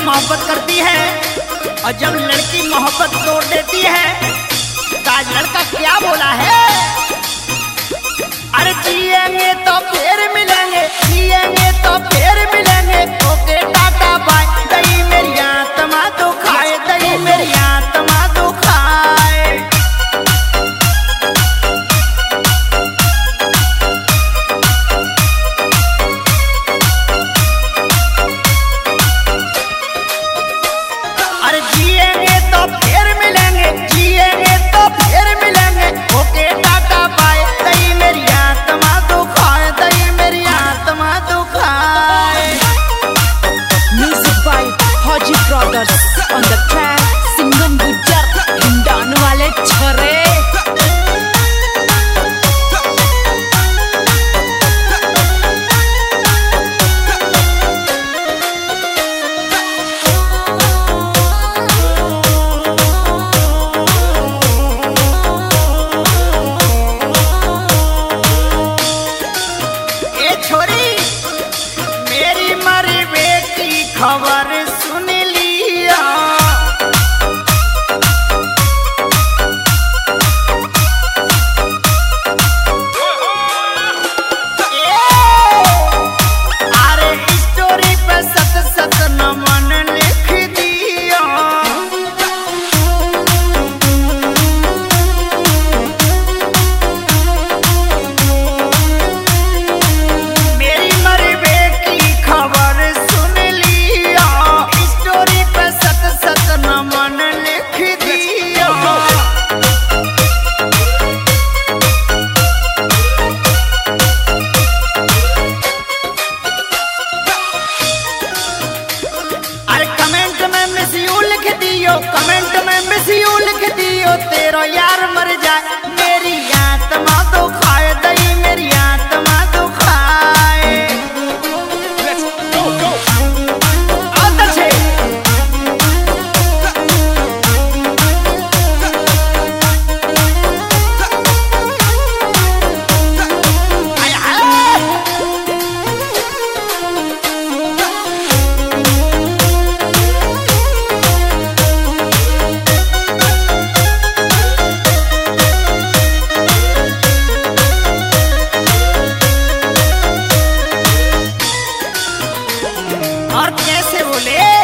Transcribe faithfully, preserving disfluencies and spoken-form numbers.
मोहब्बत करती है और जब लड़की मोहब्बत तोड़ देती है तो आज लड़का क्या बोला है? अरे जिएंगे तो फिर मिलेंगे, जिएंगे तो फिर मिलेंगे, ओके टाटा बाय। दही मेरी आत्मा दुखाए, दही मेरी आत्मा दुखाए। अरे जिएंगे तो फिर मिलेंगे, जिएंगे तो फिर मिलेंगे, ओके टाटा बाय। दही मेरी आत्मा दुखाए, दही मेरी आत्मा दुखाए। Music by Haji Brothers on the track Singham Gujar हिंडान वाले छोरे। ए छोरी मेरी मरी बेटी खबर सुन लिया। ए, अरे स्टोरी पे सत सत नमन लिख दिया। मेरी मरी बेटी खबर सुन लिया, स्टोरी पे सत सत नमन लिख दिया। अरे कमेंट में मिस यू लिख दियो, कमेंट में मिस यू लिख दियो, तेरो यार मर जाए मेरी आत्मा दुखाए, दही मेरी आत्मा दुखाए। आओ दर्शे। आय हाय। और कैसे बोले?